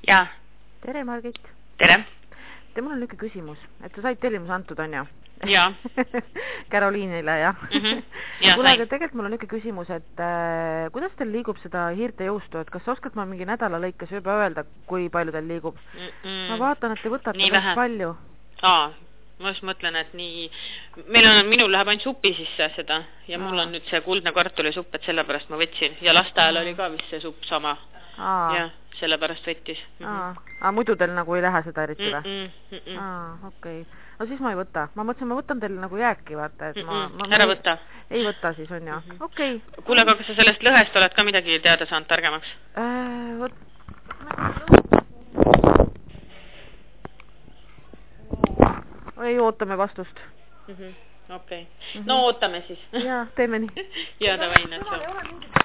Jaa. Tere, Margit. Tere. Mul on lüke küsimus, et sa said tellimus antud, on ju? Jaa. Karoliinile, jah? Jaa, Kuule, sain. aga tegelikult mul on lüke küsimus, et kuidas teil liigub seda hiirte jõustu, et kas sa oskad ma mingi nädala lõikes juba öelda, kui palju teil liigub? Ma vaatan, et te võtate nii vähe palju. Ma just mõtlen, et nii... Minul läheb ainult supi sisse seda ja mul on nüüd see kuldne kartulisupp, et sellepärast ma võtsin. Ja lasteajal oli ka vist see supp sama. Ja sellepärast võttis. Muidu teil nagu ei lähe seda eriti või? Okei. No siis ma ei võta. Ma mõtlesin, ma võtan teil nagu jääki, vaata. Ära võta. Ei võta siis, on ju. Okei. Kuule, aga kas sa sellest lõhest oled ka midagi teada saanud targemaks? Ei, ootame vastust. Okei. No ootame siis. Jaa, teeme nii. Jaa, davai, näed.